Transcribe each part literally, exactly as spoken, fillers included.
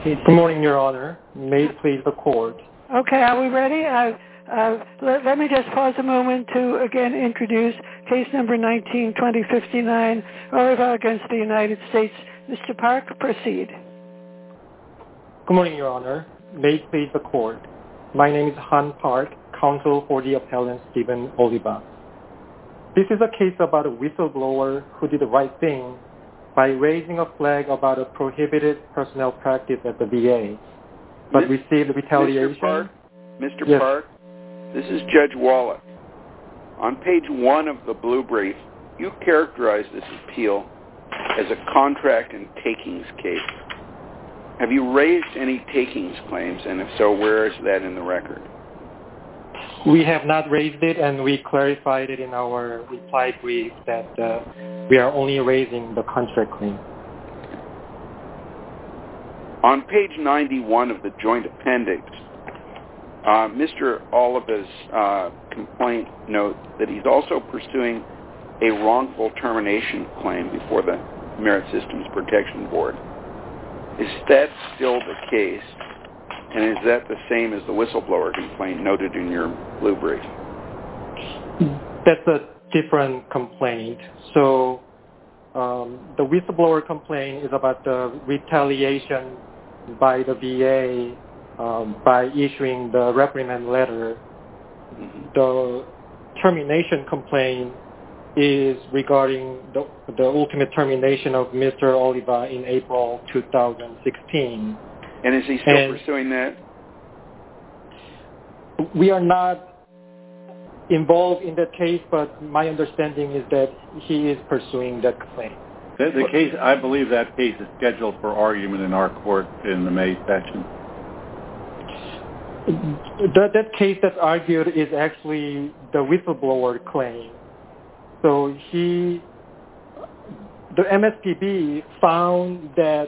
Good morning, Your Honor. May it please the court. Okay, are we ready? Uh, uh, let, let me just pause a moment to again introduce case number nineteen twenty fifty-nine, Oliva against the United States. Mister Park, proceed. Good morning, Your Honor. May it please the court. My name is Han Park, counsel for the appellant Stephen Oliva. This is a case about a whistleblower who did the right thing by raising a flag about a prohibited personnel practice at the V A, but Mister received retaliation. Mister Park, Mister Yes. Park, this is Judge Wallach. On page one of the blue brief, you characterize this appeal as a contract and takings case. Have you raised any takings claims, and if so, where is that in the record? We have not raised it, and we clarified it in our reply brief that uh, we are only raising the contract claim. On page ninety-one of the joint appendix, uh, Mister Oliva's uh, complaint notes that he's also pursuing a wrongful termination claim before the Merit Systems Protection Board. Is that still the case? And is that the same as the whistleblower complaint noted in your blue brief? That's a different complaint. So um, the whistleblower complaint is about the retaliation by the V A um, by issuing the reprimand letter. Mm-hmm. The termination complaint is regarding the, the ultimate termination of Mister Oliva in April two thousand sixteen. And is he still and pursuing that? We are not involved in that case, but my understanding is that he is pursuing that claim. The, the case, I believe that case is scheduled for argument in our court in the May session. That, that case that's argued is actually the whistleblower claim. So he, the M S P B found that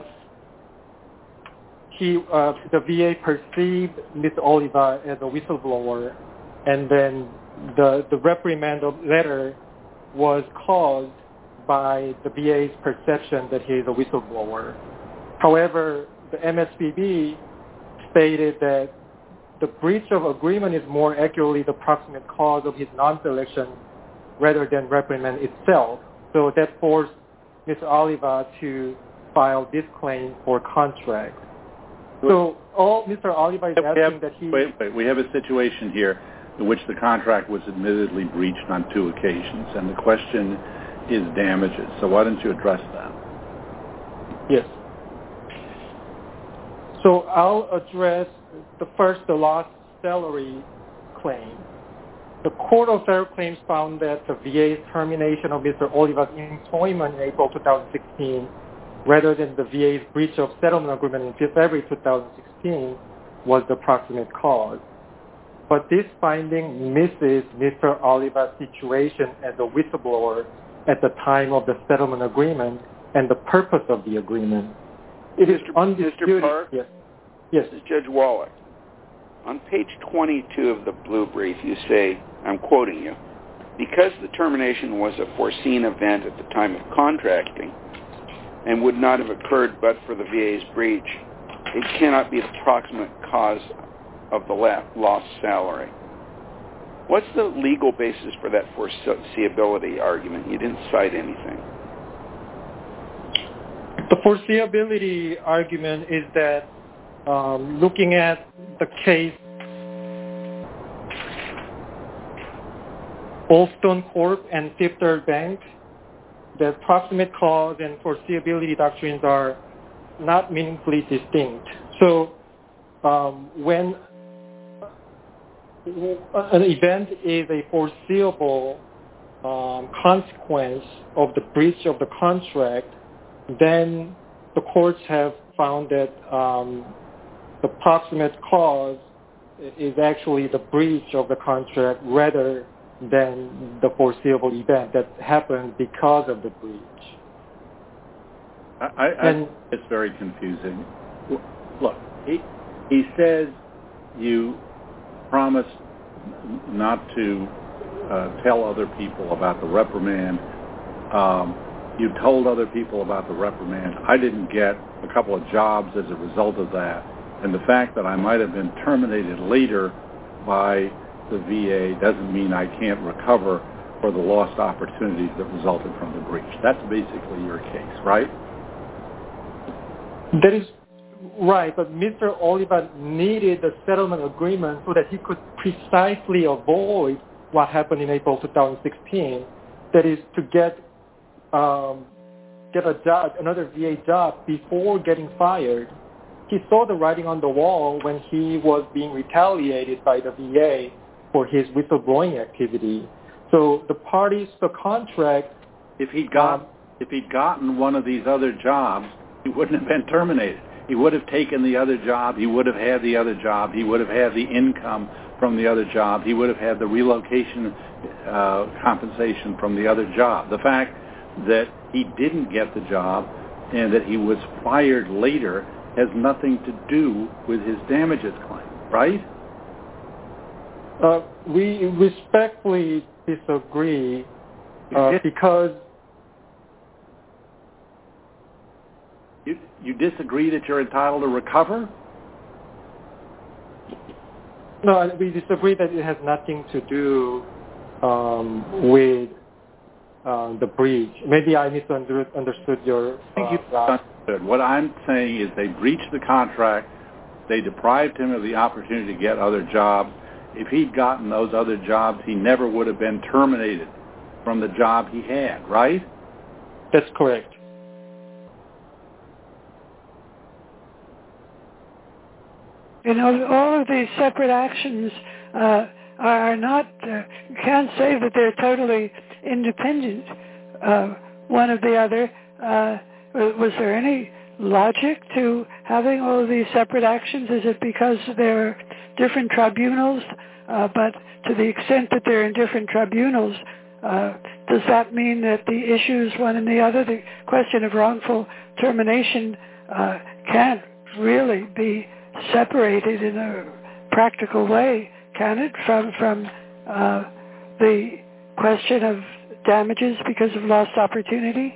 he, uh, the V A perceived Mister Oliva as a whistleblower, and then the, the reprimand letter was caused by the V A's perception that he is a whistleblower. However, the M S P B stated that the breach of agreement is more accurately the proximate cause of his non-selection rather than reprimand itself. So that forced Mister Oliva to file this claim for contract. So all Mister Oliva is asking have, that he... Wait, wait, we have a situation here in which the contract was admittedly breached on two occasions, and the question is damages. So why don't you address that? Yes. So I'll address the first, the lost salary claim. The Court of Federal Claims found that the V A's termination of Mister Oliva's employment in April two thousand sixteen, rather than the V A's breach of settlement agreement in February two thousand sixteen, was the proximate cause. But this finding misses Mister Oliva's situation as a whistleblower at the time of the settlement agreement and the purpose of the agreement. It is undisputed. Mister Park? Yes. Yes. This is Judge Wallach. On page twenty-two of the blue brief, you say, I'm quoting you, because the termination was a foreseen event at the time of contracting and would not have occurred but for the V A's breach, it cannot be the proximate cause of the lost salary. What's the legal basis for that foreseeability argument? You didn't cite anything. The foreseeability argument is that um, looking at the case Allstone Corp and Fifth Third Bank, the proximate cause and foreseeability doctrines are not meaningfully distinct. So um, when an event is a foreseeable um, consequence of the breach of the contract, then the courts have found that um, the proximate cause is actually the breach of the contract rather than the foreseeable event that happened because of the breach. I, I, and, it's very confusing. Look, he, he says you promised not to uh, tell other people about the reprimand, um, You told other people about the reprimand. I didn't get a couple of jobs as a result of that. And the fact that I might have been terminated later by the V A doesn't mean I can't recover for the lost opportunities that resulted from the breach. That's basically your case, right? That is right, but Mister Oliva needed a settlement agreement so that he could precisely avoid what happened in April twenty sixteen. That is to get um, get a job, another V A job before getting fired. He saw the writing on the wall when he was being retaliated by the V A for his whistleblowing activity. So the parties, the contract. If he'd got, um, if he'd gotten one of these other jobs, he wouldn't have been terminated. He would have taken the other job. He would have had the other job. He would have had the income from the other job. He would have had the relocation uh, compensation from the other job. The fact that he didn't get the job and that he was fired later has nothing to do with his damages claim, right? Uh, we respectfully disagree uh, because you, you disagree that you're entitled to recover? No, we disagree that it has nothing to do um, with uh, the breach. Maybe I misunderstood your... I think you misunderstood. What I'm saying is they breached the contract. They deprived him of the opportunity to get other jobs. If he'd gotten those other jobs, he never would have been terminated from the job he had, right? That's correct. You know, all of these separate actions uh, are not, uh, you can't say that they're totally independent, uh, one of the other. Uh, was there any logic to having all of these separate actions? Is it because there are different tribunals? Uh, but to the extent that they're in different tribunals, uh, does that mean that the issues, one and the other, the question of wrongful termination, uh, can't really be separated in a practical way, can it, from from uh, the question of damages because of lost opportunity?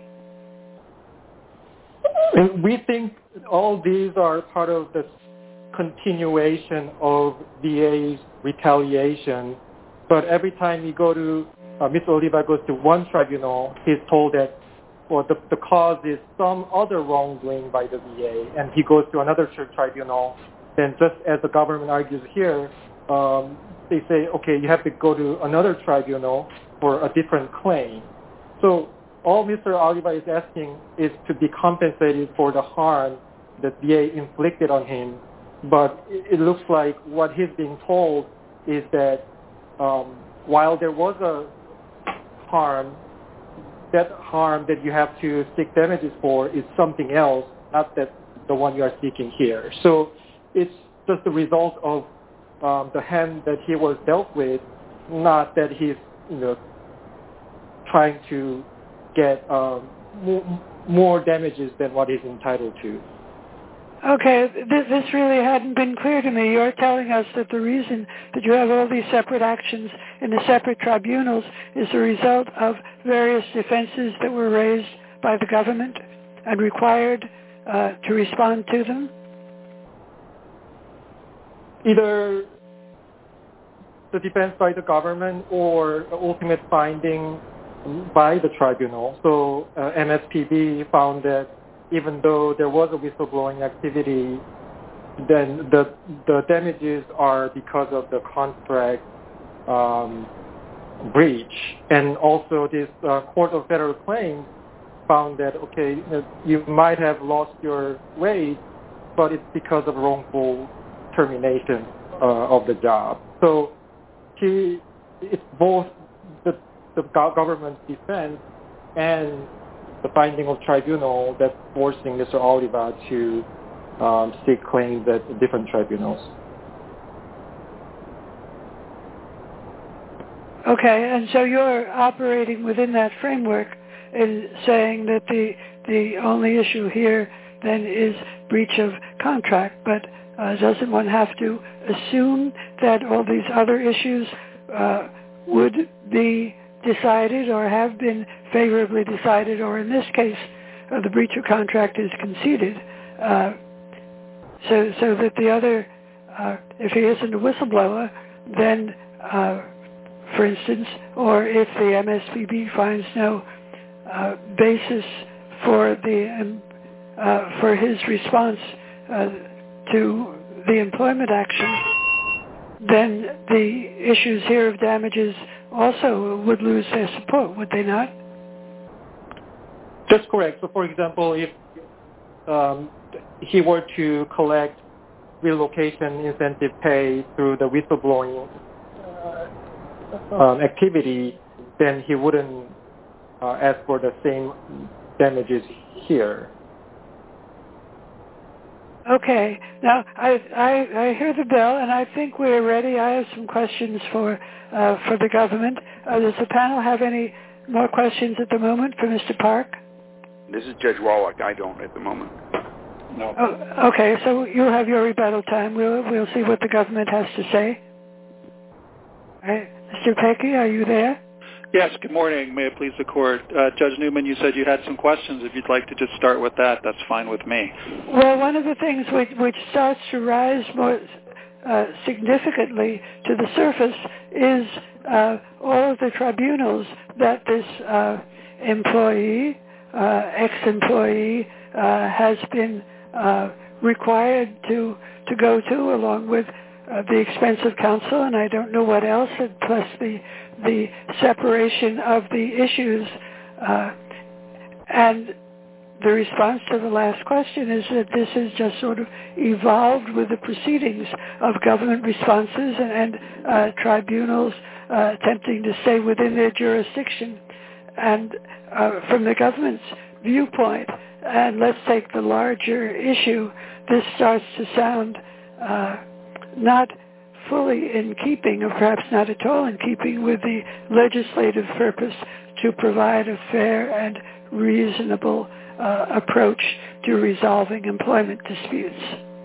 And we think all these are part of the continuation of V A's retaliation. But every time you go to, uh, Mister Oliva goes to one tribunal, he's told that well, the, the cause is some other wrongdoing by the V A, and he goes to another tribunal. Then just as the government argues here, um, they say, okay, you have to go to another tribunal for a different claim. So all Mister Oliva is asking is to be compensated for the harm that V A inflicted on him. But it, it looks like what he's being told is that um, while there was a harm, that harm that you have to seek damages for is something else, not that the one you are seeking here. So it's just the result of um, the hand that he was dealt with, not that he's, you know, trying to get um, more, more damages than what he's entitled to. Okay, this, this really hadn't been clear to me. You're telling us that the reason that you have all these separate actions in the separate tribunals is the result of various defenses that were raised by the government and required uh, to respond to them? Either the defense by the government or the ultimate finding by the tribunal. So uh, M S P B found that even though there was a whistleblowing activity, then the the damages are because of the contract um, breach. And also this uh, Court of Federal Claims found that, okay, you might have lost your wage, but it's because of wrongful termination uh, of the job. So he, it's both the, the government's defense and the finding of tribunal that's forcing Mister Oliva to um, seek claims at different tribunals. Okay, and so you're operating within that framework in saying that the the only issue here then is breach of contract, but uh, doesn't one have to assume that all these other issues uh, would be decided or have been favorably decided, or in this case, uh, the breach of contract is conceded, uh, so so that the other, uh, if he isn't a whistleblower, then, uh, for instance, or if the M S P B finds no uh, basis for the um, uh, for his response uh, to the employment action, then the issues here of damages also would lose their support, would they not? That's correct. So, for example, if um, he were to collect relocation incentive pay through the whistleblowing uh, um, activity, then he wouldn't uh, ask for the same damages here. Okay. Now, I, I, I hear the bell, and I think we're ready. I have some questions for uh, for the government. Uh, does the panel have any more questions at the moment for Mister Park? This is Judge Wallach. I don't at the moment. No. Oh, okay, so you'll have your rebuttal time. We'll we'll see what the government has to say. All right. Mister Pecky, are you there? Yes, good morning. May it please the Court. Uh, Judge Newman, you said you had some questions. If you'd like to just start with that, that's fine with me. Well, one of the things which, which starts to rise more uh, significantly to the surface is uh, all of the tribunals that this uh, employee, uh, ex-employee, uh, has been uh, required to, to go to, along with uh, the expense of counsel, and I don't know what else, and plus the the separation of the issues. Uh, and the response to the last question is that this has just sort of evolved with the proceedings of government responses and, and uh, tribunals uh, attempting to stay within their jurisdiction. And uh, from the government's viewpoint, and let's take the larger issue, this starts to sound uh, not fully in keeping, or perhaps not at all in keeping, with the legislative purpose to provide a fair and reasonable uh, approach to resolving employment disputes.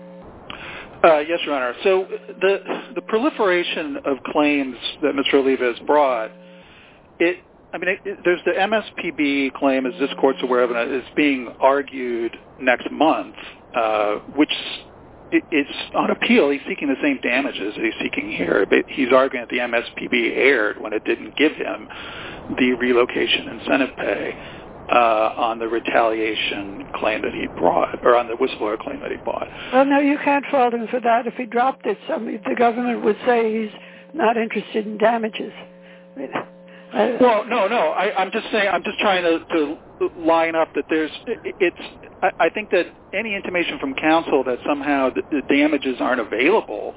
Uh, yes, Your Honor. So the the proliferation of claims that Mister Oliva has brought, it I mean, it, it, there's the M S P B claim, as this Court's aware of, and is being argued next month, uh, which it's on appeal. He's seeking the same damages that he's seeking here, but he's arguing that the M S P B erred when it didn't give him the relocation incentive pay uh, on the retaliation claim that he brought, or on the whistleblower claim that he brought. Well, no, you can't fault him for that. If he dropped it, somebody, the government would say he's not interested in damages. I mean, I, well, no, no. I, I'm just saying. I'm just trying to, to line up that there's. It's. I, I think that any intimation from counsel that somehow the, the damages aren't available,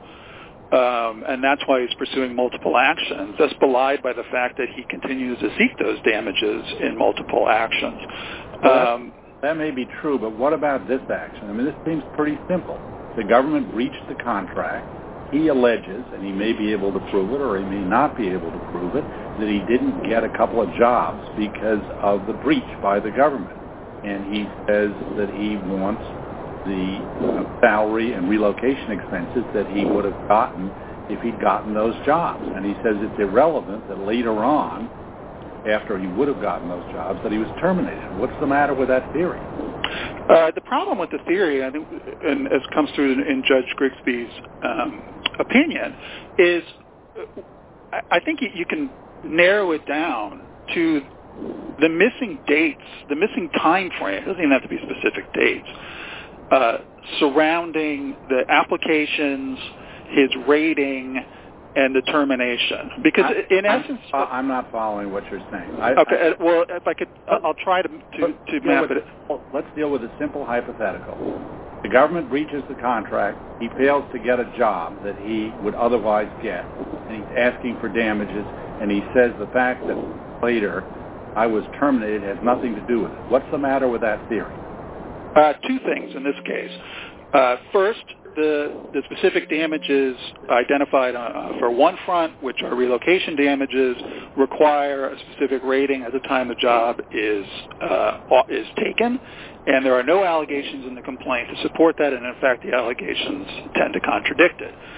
um, and that's why he's pursuing multiple actions, that's belied by the fact that he continues to seek those damages in multiple actions. Well, um, that, that may be true, but what about this action? I mean, this seems pretty simple. The government breached the contract. He alleges, and he may be able to prove it or he may not be able to prove it, that he didn't get a couple of jobs because of the breach by the government. And he says that he wants the salary and relocation expenses that he would have gotten if he'd gotten those jobs. And he says it's irrelevant that later on, after he would have gotten those jobs, that he was terminated. What's the matter with that theory? Uh, the problem with the theory, I think, and as comes through in, in Judge Grigsby's um, opinion, is uh, I think you can narrow it down to the missing dates, the missing time frame. It doesn't even have to be specific dates uh, surrounding the applications, his rating, and the termination. Because I, in essence, I'm, I'm not following what you're saying. I, okay. I, well, if I could, I'll try to to, to map with, it. Let's deal with a simple hypothetical. The government breaches the contract. He fails to get a job that he would otherwise get, and he's asking for damages. And he says the fact that later I was terminated has nothing to do with it. What's the matter with that theory? Uh, two things in this case. Uh, first, the, the specific damages identified uh, for one front, which are relocation damages, require a specific rating at the time the job is uh, is taken, and there are no allegations in the complaint to support that, and in fact the allegations tend to contradict it.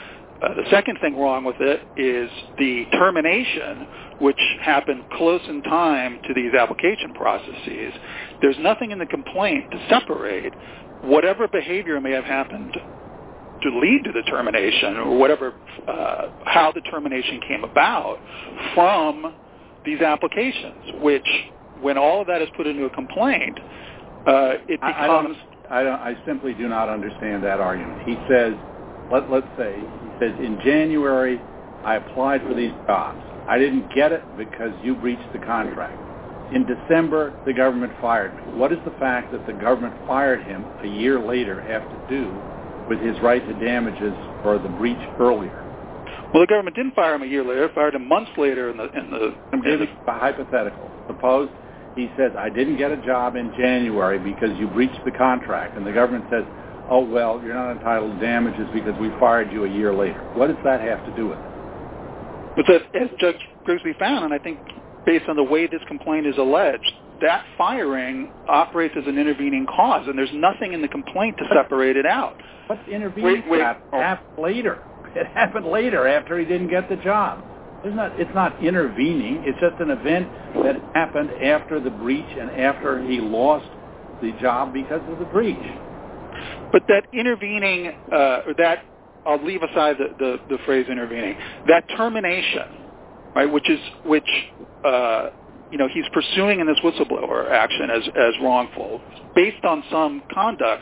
Uh, the second thing wrong with it is the termination, which happened close in time to these application processes. There's nothing in the complaint to separate whatever behavior may have happened to lead to the termination, or whatever, uh, how the termination came about from these applications, which, when all of that is put into a complaint, uh, it becomes... I, I, don't, I, don't, I simply do not understand that argument. He says, let, let's say, he says, in January, I applied for these jobs. I didn't get it because you breached the contract. In December, the government fired me. What does the fact that the government fired him a year later have to do with his right to damages for the breach earlier? Well, the government didn't fire him a year later. It fired him months later in the... In the I'm giving a hypothetical. Suppose he says, I didn't get a job in January because you breached the contract, and the government says, oh, well, you're not entitled to damages because we fired you a year later. What does that have to do with it? But that, as Judge Grigsby found, and I think based on the way this complaint is alleged, that firing operates as an intervening cause, and there's nothing in the complaint to separate it out. What's intervening? Wait, wait. It happened later. It happened later after he didn't get the job. It's not, it's not intervening. It's just an event that happened after the breach and after he lost the job because of the breach. But that intervening, uh, or that, I'll leave aside the, the, the phrase intervening, that termination, right, which is, which, uh, you know, he's pursuing in this whistleblower action as, as wrongful, based on some conduct,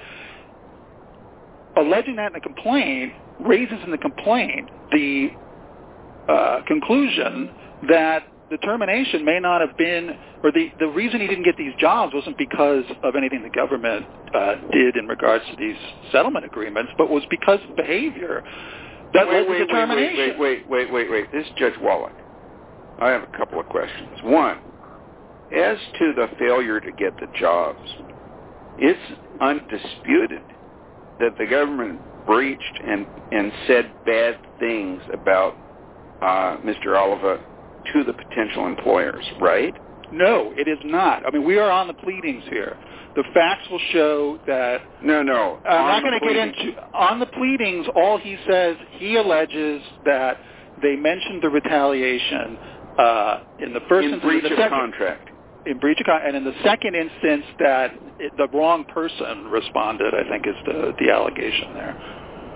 alleging that in the complaint raises in the complaint the uh, conclusion that the termination may not have been, or the, the reason he didn't get these jobs wasn't because of anything the government uh, did in regards to these settlement agreements, but was because of behavior that wait, led wait, to the termination. Wait, wait, wait, wait, wait. This is Judge Wallach. I have a couple of questions. One, as to the failure to get the jobs, it's undisputed that the government breached and, and said bad things about uh, Mister Oliva to the potential employers, right? No, it is not. I mean, we are on the pleadings here. The facts will show that... No, no. I'm not going to get into... On the pleadings, all he says, he alleges that they mentioned the retaliation uh, in the first in instance... breach in the of second, contract. In breach of contract. And in the second instance, that it, the wrong person responded, I think, is the, the allegation there.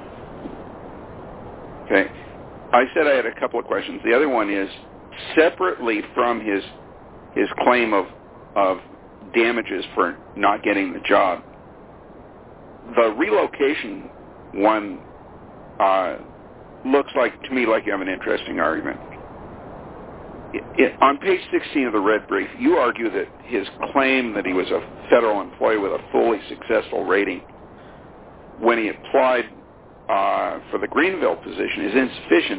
Okay. I said I had a couple of questions. The other one is, separately from his his claim of of damages for not getting the job, the relocation one uh, looks like to me like you have an interesting argument. It, it, on page sixteen of the red brief, you argue that his claim that he was a federal employee with a fully successful rating when he applied uh, for the Greenville position is insufficient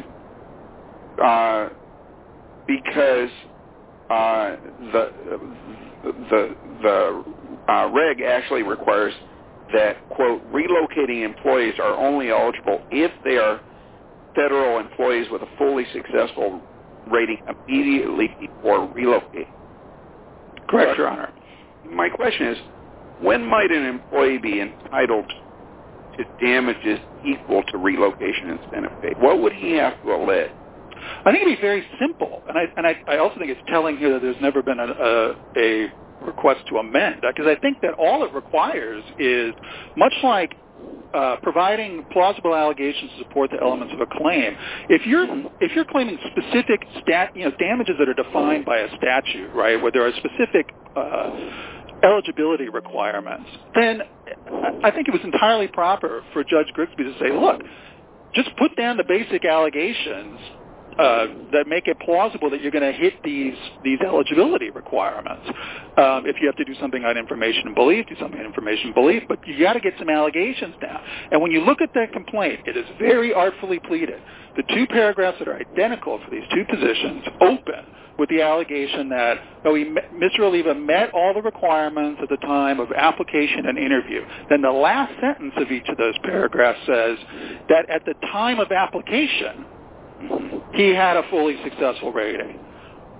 uh, because uh, the the the uh, reg actually requires that, quote, relocating employees are only eligible if they are federal employees with a fully successful rating immediately before relocating. Correct, Your Honor. My question is, when might an employee be entitled to damages equal to relocation incentive pay? What would he have to allege? I think it'd be very simple, and I and I, I also think it's telling here that there's never been a, a, a request to amend, because I think that all it requires is, much like uh, providing plausible allegations to support the elements of a claim. If you're if you're claiming specific stat, you know, damages that are defined by a statute, right, where there are specific uh, eligibility requirements, then I think it was entirely proper for Judge Grigsby to say, look, just put down the basic allegations Uh, that make it plausible that you're going to hit these these eligibility requirements. Um, if you have to do something on information and belief, do something on information and belief, but you got to get some allegations down. And when you look at that complaint, it is very artfully pleaded. The two paragraphs that are identical for these two positions open with the allegation that oh, he, Mister Oliva met all the requirements at the time of application and interview. Then the last sentence of each of those paragraphs says that at the time of application, he had a fully successful rating.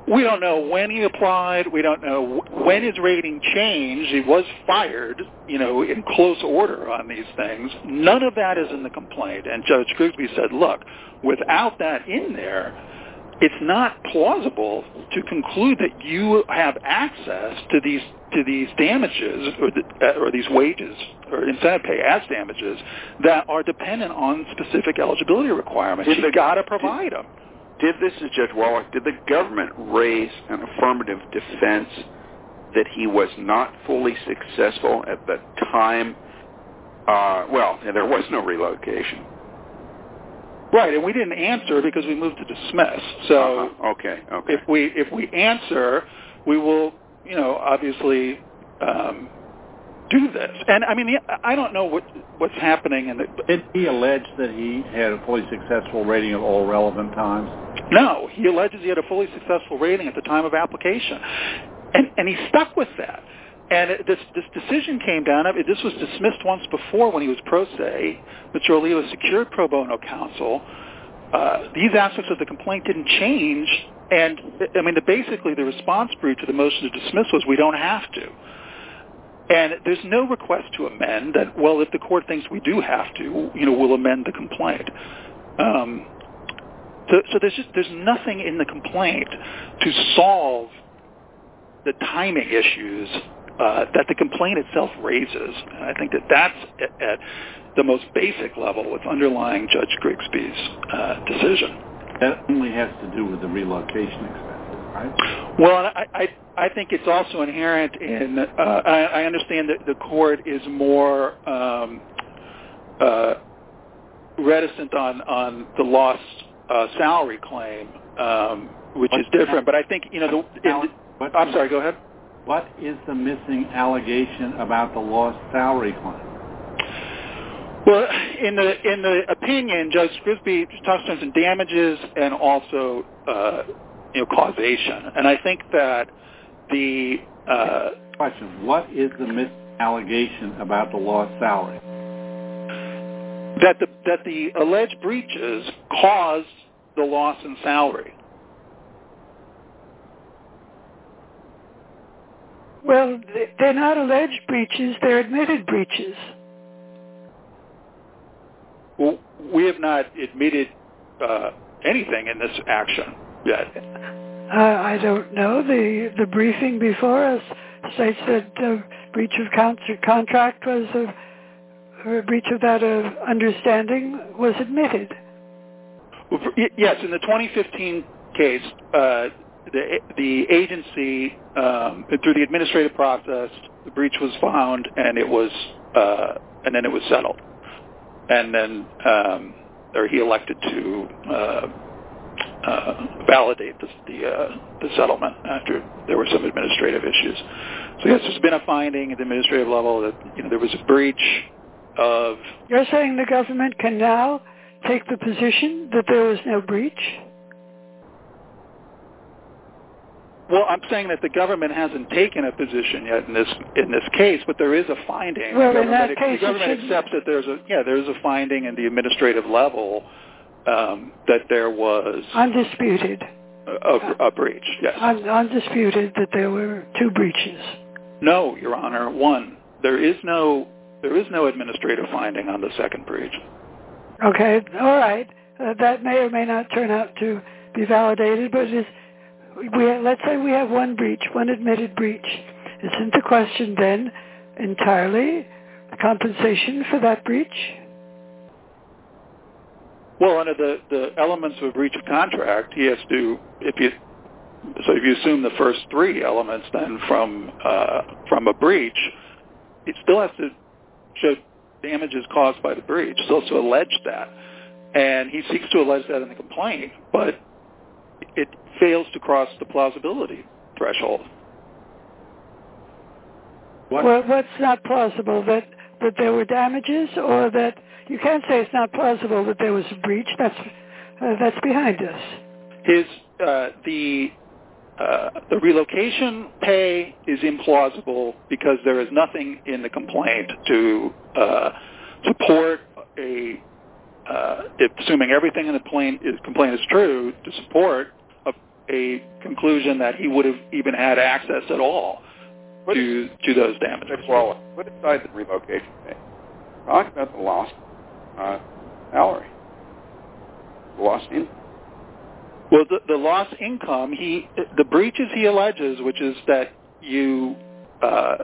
We don't know when he applied. We don't know when his rating changed. He was fired, you know, in close order on these things. None of that is in the complaint. And Judge Grigsby said, look, without that in there, it's not plausible to conclude that you have access to these to these damages or, the, or these wages or incentive pay as damages that are dependent on specific eligibility requirements. You've got to provide them. Did this is Judge Wallach, did the government raise an affirmative defense that he was not fully successful at the time? Uh, well, there was no relocation. Right, and we didn't answer because we moved to dismiss. So uh-huh. okay, okay. if we if we answer, we will, you know, obviously um, do this. And I mean, I don't know what what's happening. In the, Did he allege that he had a fully successful rating at all relevant times? No, he alleges he had a fully successful rating at the time of application, and and he stuck with that. And it, this this decision came down. This was dismissed once before when he was pro se. Mister Oliva secured pro bono counsel. Uh, these aspects of the complaint didn't change, and I mean, the, basically the response brief to the motion to dismiss was we don't have to. And there's no request to amend. That well, if the court thinks we do have to, you know, we'll amend the complaint. Um, so, so there's just there's nothing in the complaint to solve the timing issues Uh, that the complaint itself raises. And I think that that's at, at the most basic level what's underlying Judge Grigsby's uh, decision. That only has to do with the relocation expenses, right? Well, I, I, I think it's also inherent in, uh, I, I understand that the court is more um, uh, reticent on, on the lost uh, salary claim, um, which what, is different. But I think, you know, the, in, what, I'm sorry, go ahead. What is the missing allegation about the lost salary claim? Well, in the in the opinion, Judge Grigsby talks about some damages and also uh, you know causation, and I think that the uh, question: what is the missing allegation about the lost salary? That the that the alleged breaches caused the loss in salary. Well, they're not alleged breaches, they're admitted breaches. Well, we have not admitted uh, anything in this action yet. Uh, I don't know. The the briefing before us states that the breach of contract was a, a breach of that uh, understanding was admitted. Well, yes, in the twenty fifteen case, uh, the the agency, um, through the administrative process, the breach was found, and it was, uh, and then it was settled, and then, um, or he elected to uh, uh, validate the the, uh, the settlement after there were some administrative issues. So yes, there's been a finding at the administrative level that you know there was a breach of. You're saying the government can now take the position that there was no breach? Well, I'm saying that the government hasn't taken a position yet in this in this case, but there is a finding. Well, the in that government, case, the government accepts that there's a yeah there's a finding in the administrative level um, that there was undisputed a, a, a breach. Yes, Un- undisputed that there were two breaches. No, Your Honor. One, there is no there is no administrative finding on the second breach. Okay, all right. Uh, that may or may not turn out to be validated, but it is. We, let's say we have one breach, one admitted breach. Isn't the question then entirely compensation for that breach? Well, under the, the elements of a breach of contract, he has to, if you, so if you assume the first three elements then from uh, from a breach, it still has to show damages caused by the breach, still to allege that. And he seeks to allege that in the complaint, but it fails to cross the plausibility threshold. What? Well, what's not plausible? That, that there were damages, or that you can't say it's not plausible that there was a breach. That's uh, that's behind us. His uh, the uh, the relocation pay is implausible because there is nothing in the complaint to uh, support a uh, if, assuming everything in the complaint is, complaint is true to support a, a conclusion that he would have even had access at all Put to it, to those damages. Well, put aside the relocation pay. Talk about the lost uh, salary, the lost income. Well, the, the lost income, he the breaches he alleges, which is that you uh,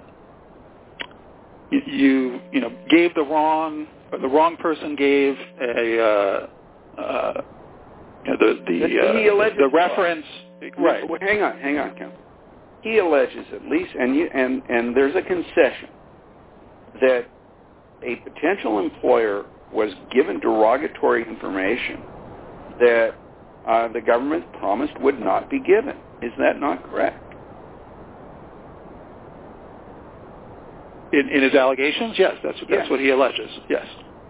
you you know gave the wrong or the wrong person gave a uh, uh, you know, the the uh, the reference right. Well, hang on, hang on, counsel. He alleges at least, and you, and and there's a concession that a potential employer was given derogatory information that uh, the government promised would not be given. Is that not correct? In, in his allegations, yes, that's that's yes. what he alleges. Yes.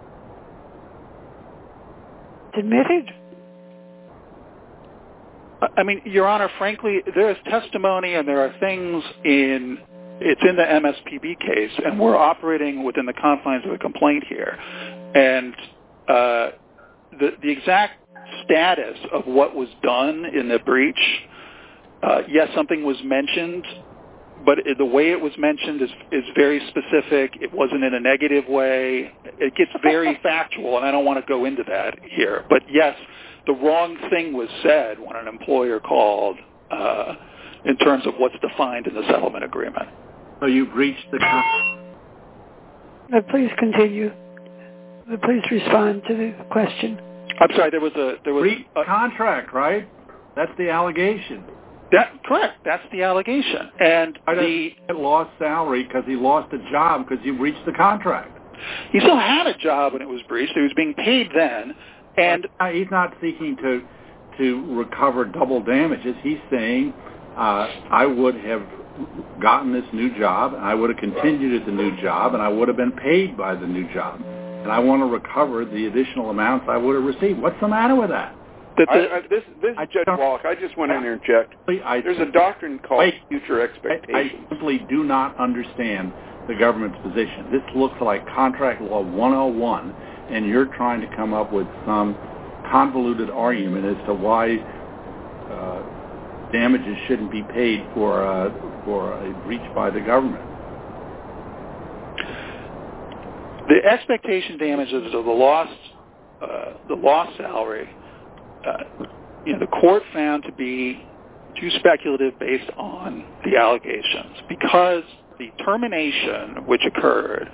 Admitted. I mean, Your Honor, frankly, there is testimony and there are things in, it's in the M S P B case, and we're operating within the confines of the complaint here. And uh, the, the exact status of what was done in the breach, uh, yes, something was mentioned, but it, the way it was mentioned is, is very specific. It wasn't in a negative way. It gets very factual, and I don't want to go into that here. But yes, the wrong thing was said when an employer called uh, in terms of what's defined in the settlement agreement. So you breached the contract. Uh, please continue. Uh, please respond to the question. I'm sorry, there was a... there was Breach a contract, right? That's the allegation. That, correct. That's the allegation. And I the... He lost salary because he lost a job because you breached the contract. He still had a job when it was breached. He was being paid then. And he's not seeking to to recover double damages. He's saying, uh, I would have gotten this new job, and I would have continued at the new job, and I would have been paid by the new job. And I want to recover the additional amounts I would have received. What's the matter with that? that the, I, I, this, this is I Judge Wallach. I just want to interject. I, There's a doctrine called wait, future expectations. I, I simply do not understand the government's position. This looks like contract law one oh one. And you're trying to come up with some convoluted argument as to why uh, damages shouldn't be paid for uh, for a breach by the government. The expectation damages of the lost uh, the lost salary, uh, you know, the court found to be too speculative based on the allegations because the termination which occurred.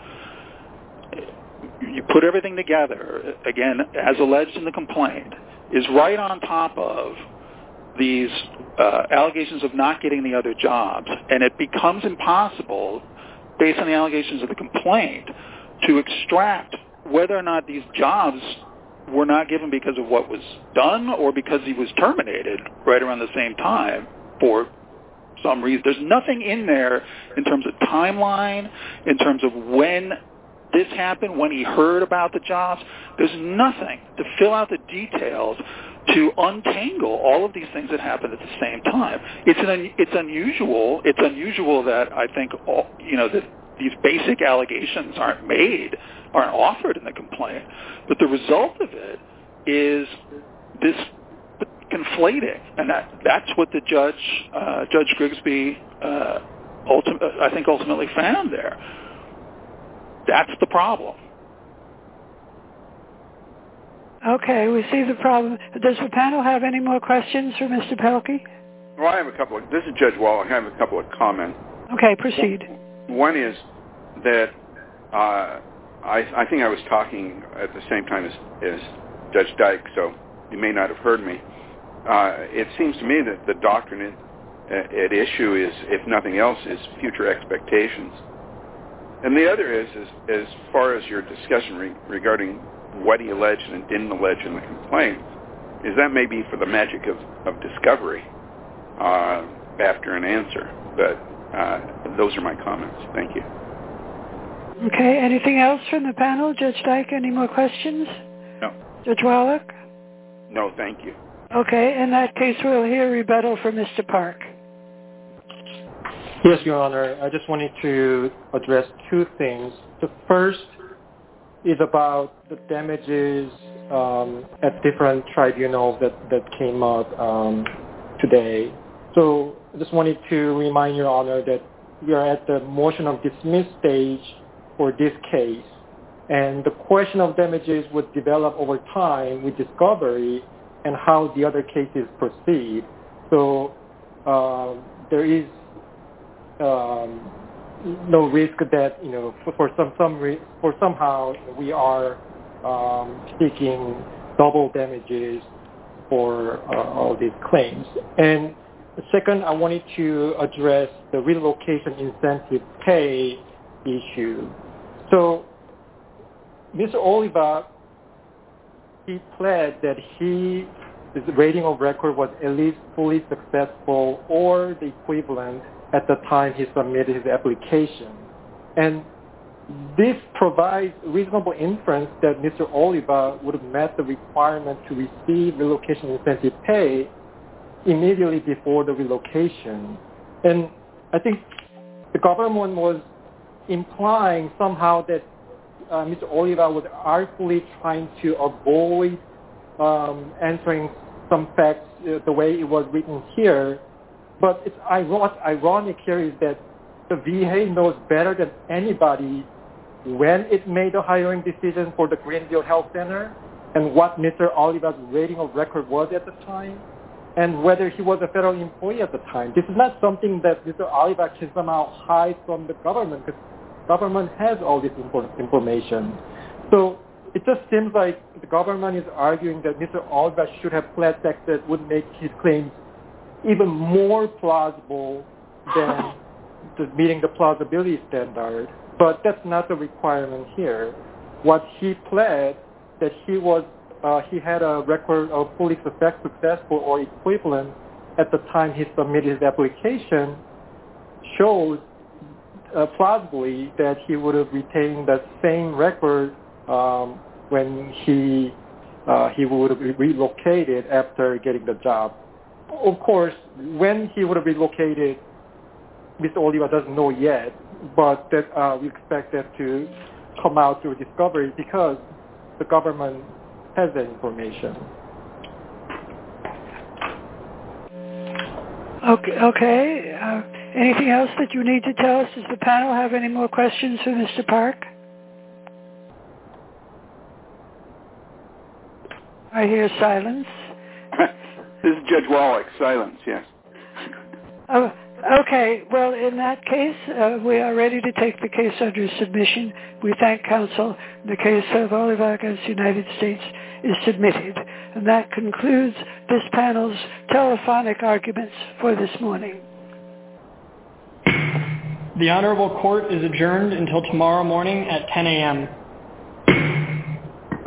You put everything together, again, as alleged in the complaint, is right on top of these uh, allegations of not getting the other jobs. And it becomes impossible, based on the allegations of the complaint, to extract whether or not these jobs were not given because of what was done or because he was terminated right around the same time for some reason. There's nothing in there in terms of timeline, in terms of when this happened, when he heard about the jobs. There's nothing to fill out the details to untangle all of these things that happened at the same time. It's an it's unusual. It's unusual that I think all, you know that these basic allegations aren't made, aren't offered in the complaint. But the result of it is this conflating, and that that's what the judge, uh, Judge Grigsby, uh, ulti- I think ultimately found there. That's the problem. Okay, we see the problem. Does the panel have any more questions for Mister Pelkey? Well, I have a couple of, this is Judge Wallach. I have a couple of comments. Okay, proceed. One is that uh, I, I think I was talking at the same time as, as Judge Dyke, so you may not have heard me. Uh, it seems to me that the doctrine at, at issue is, if nothing else, is future expectations. And the other is, is as far as your discussion re- regarding what he alleged and didn't allege in the complaint, is that may be for the magic of, of discovery uh, after an answer. But uh, those are my comments. Thank you. Okay, anything else from the panel? Judge Dyke, any more questions? No. Judge Wallach? No, thank you. Okay, in that case, we'll hear rebuttal from Mister Park. Yes, Your Honor. I just wanted to address two things. The first is about the damages um, at different tribunals that, that came up. Um, today. So I just wanted to remind Your Honor that we are at the motion of dismiss stage for this case. And the question of damages would develop over time with discovery and how the other cases proceed. So uh, there is um, no risk that, you know, for, for some, some re- for somehow we are um, seeking double damages for uh, all these claims. And second, I wanted to address the relocation incentive pay issue. So Mister Oliva, he pled that he, his rating of record was at least fully successful or the equivalent at the time he submitted his application. And this provides reasonable inference that Mister Oliva would have met the requirement to receive relocation incentive pay immediately before the relocation. And I think the government was implying somehow that uh, Mister Oliva was artfully trying to avoid um, answering some facts uh, the way it was written here. But it's what's ironic here is that the V A knows better than anybody when it made the hiring decision for the Greenville Health Center and what Mister Oliva's rating of record was at the time, and whether he was a federal employee at the time. This is not something that Mister Oliva can somehow hide from the government, because government has all this information. So it just seems like the government is arguing that Mister Oliva should have pled facts that would make his claims even more plausible than the meeting the plausibility standard. But that's not the requirement here. What he pled, that he was uh, he had a record of fully success, successful or equivalent at the time he submitted his application, shows uh, plausibly that he would have retained that same record um, when he uh, he would have relocated after getting the job. Of course, when he would have relocated, Mister Oliva doesn't know yet, but that uh, we expect that to come out through discovery because the government has that information. Okay. Okay. Uh, anything else that you need to tell us? Does the panel have any more questions for Mister Park? I hear silence. This is Judge Wallach. Silence, yes. Oh, okay. Well, in that case, uh, we are ready to take the case under submission. We thank counsel. The case of Oliva against the United States is submitted. And that concludes this panel's telephonic arguments for this morning. The Honorable Court is adjourned until tomorrow morning at ten a.m.